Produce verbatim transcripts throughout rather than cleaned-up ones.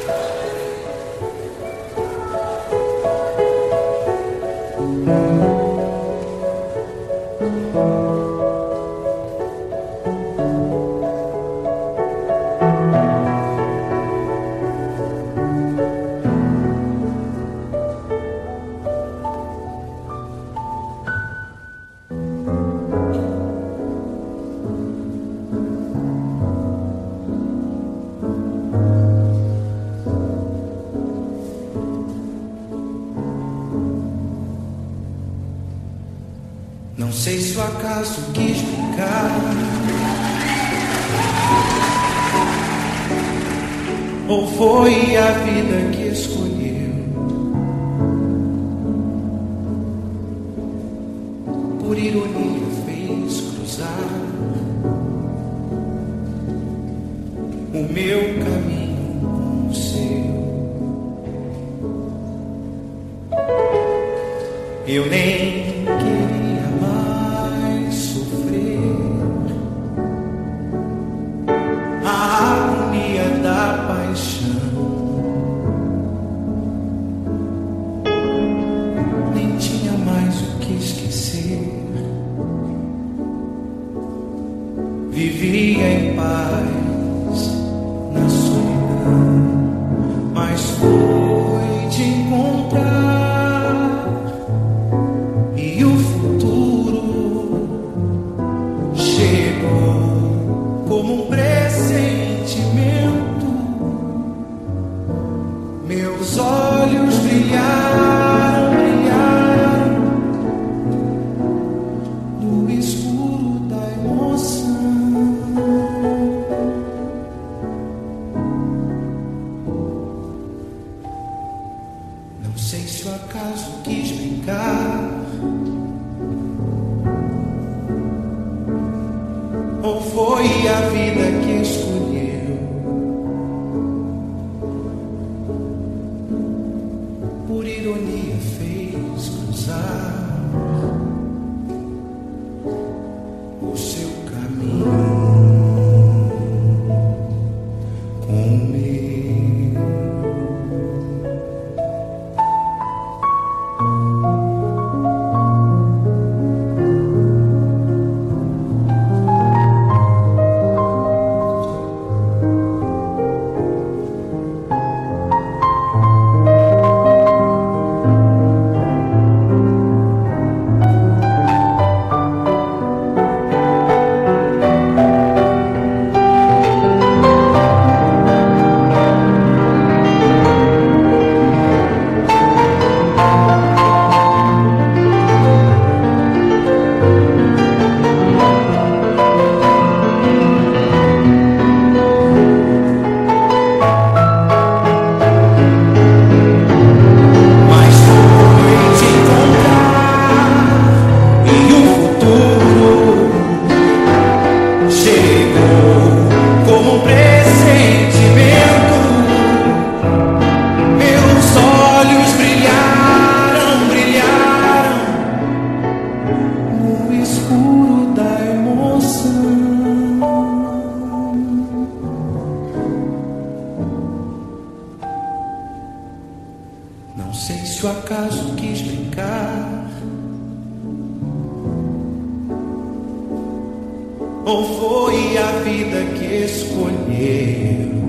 Não sei se o acaso quis brincar ou foi a vida que escolheu. Por ironia fez cruzar o meu caminho com o seu. Eu nem queria mais sofrer a agonia da paixão, nem tinha mais o que esquecer, vivia em paz na solidão, mas foi te encontrar. Como um pressentimento, meus olhos brilharam, brilharam no escuro da emoção. Não sei se o acaso quis brincar ou foi a vida que escolheu. Por ironia fez cruzar o seu caminho com o meu. Não sei se o acaso quis brincar ou foi a vida que escolheu.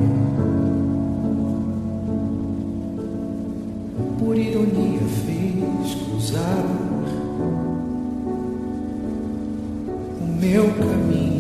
Por ironia fez cruzar o meu caminho.